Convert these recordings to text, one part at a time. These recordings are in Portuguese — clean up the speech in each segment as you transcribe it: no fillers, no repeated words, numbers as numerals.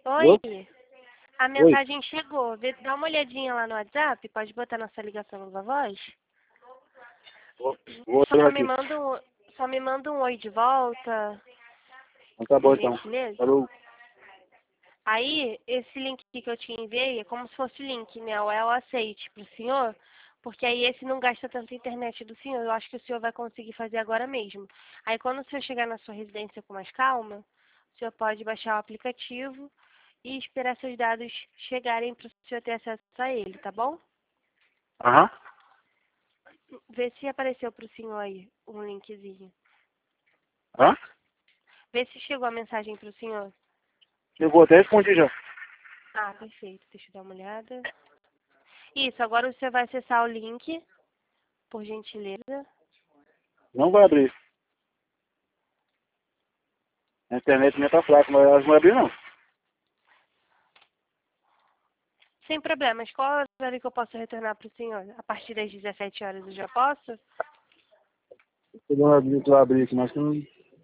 Oi, Oi? a Oi. mensagem chegou. Dá uma olhadinha lá no WhatsApp, pode botar nossa ligação na voz. Vou Só olhar me aqui. manda um, só me manda um oi de volta, Então tá bom por então. gentileza. Falou. Aí, esse link que eu te enviei é como se fosse link, né? O é o aceite pro senhor, porque aí esse não gasta tanta internet do senhor. Eu acho que o senhor vai conseguir fazer agora mesmo. Aí, quando o senhor chegar na sua residência com mais calma, o senhor pode baixar o aplicativo e esperar seus dados chegarem para o senhor ter acesso a ele, tá bom? Aham. Vê se apareceu para o senhor aí um linkzinho. Hã? Vê se chegou a mensagem para o senhor. Eu vou até responder já. Ah, perfeito. Deixa eu dar uma olhada. Isso, agora você vai acessar o link, por gentileza. Não vai abrir. A internet minha tá fraca, mas elas não vão abrir não. Sem problemas. Qual é horário que eu posso retornar para o senhor? A partir das 17 horas eu já posso? Eu vou abrir, tu vai abrir aqui, mas que não...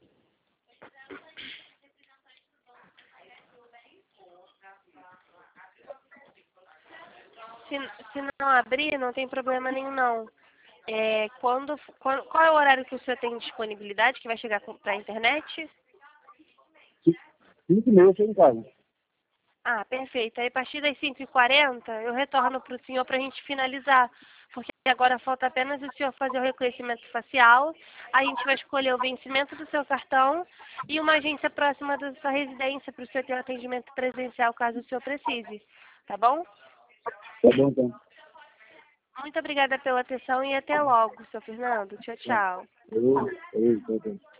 Se, se não abrir, não tem problema nenhum, não. Qual é o horário que o senhor tem disponibilidade, que vai chegar para a internet? 5h30 eu chego em casa. Ah, perfeito. Aí, a partir das 5h40, eu retorno para o senhor para a gente finalizar. Porque agora falta apenas o senhor fazer o reconhecimento facial. A gente vai escolher o vencimento do seu cartão e uma agência próxima da sua residência para o senhor ter um atendimento presencial, caso o senhor precise. Tá bom? Tá bom então. Muito obrigada pela atenção e até logo, seu Fernando. Tchau, tchau. Falou. Falou.